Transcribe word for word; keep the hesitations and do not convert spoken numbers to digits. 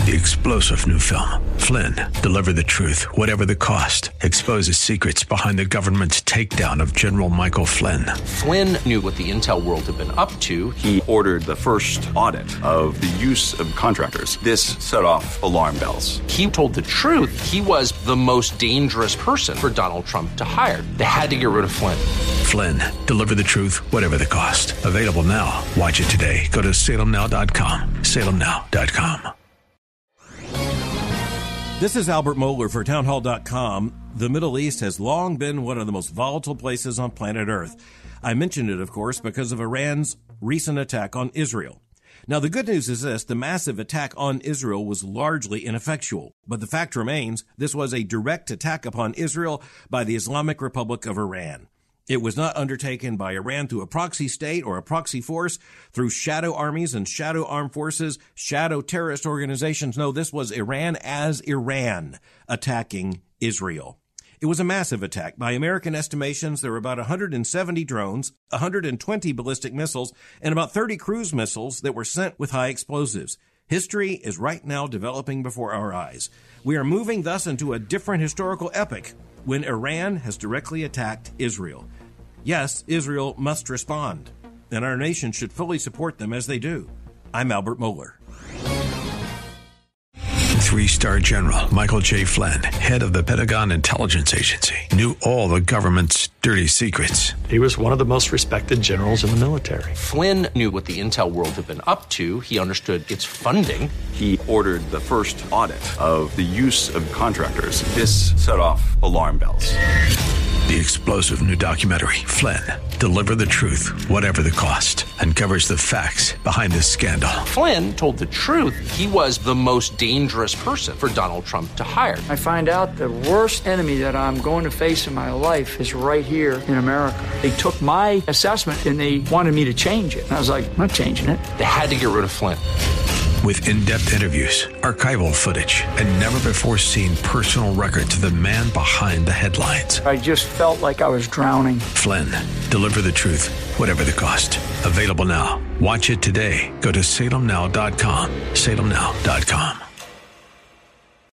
The explosive new film, Flynn, Deliver the Truth, Whatever the Cost, exposes secrets behind the government's takedown of General Michael Flynn. Flynn knew what the intel world had been up to. He ordered the first audit of the use of contractors. This set off alarm bells. He told the truth. He was the most dangerous person for Donald Trump to hire. They had to get rid of Flynn. Flynn, Deliver the Truth, Whatever the Cost. Available now. Watch it today. Go to salem now dot com. salem now dot com. This is Albert Mohler for townhall dot com. The Middle East has long been one of the most volatile places on planet Earth. I mentioned it, of course, because of Iran's recent attack on Israel. Now, the good news is this: the massive attack on Israel was largely ineffectual. But the fact remains, this was a direct attack upon Israel by the Islamic Republic of Iran. It was not undertaken by Iran through a proxy state or a proxy force, through shadow armies and shadow armed forces, shadow terrorist organizations. No, this was Iran as Iran attacking Israel. It was a massive attack. By American estimations, there were about one hundred seventy drones, one hundred twenty ballistic missiles, and about thirty cruise missiles that were sent with high explosives. History is right now developing before our eyes. We are moving thus into a different historical epoch when Iran has directly attacked Israel. Yes, Israel must respond, and our nation should fully support them as they do. I'm Albert Mohler. Three-star General Michael J. Flynn, head of the Pentagon Intelligence Agency, knew all the government's dirty secrets. He was one of the most respected generals in the military. Flynn knew what the intel world had been up to. He understood its funding. He ordered the first audit of the use of contractors. This set off alarm bells. The explosive new documentary, Flynn, Deliver the Truth, Whatever the Cost, uncovers the facts behind this scandal. Flynn told the truth. He was the most dangerous person for Donald Trump to hire. I find out the worst enemy that I'm going to face in my life is right here in America. They took my assessment and they wanted me to change it. And I was like, I'm not changing it. They had to get rid of Flynn. With in-depth interviews, archival footage, and never-before-seen personal records of the man behind the headlines. I just felt like I was drowning. Flynn, Deliver the Truth, Whatever the Cost. Available now. Watch it today. Go to salem now dot com. salem now dot com.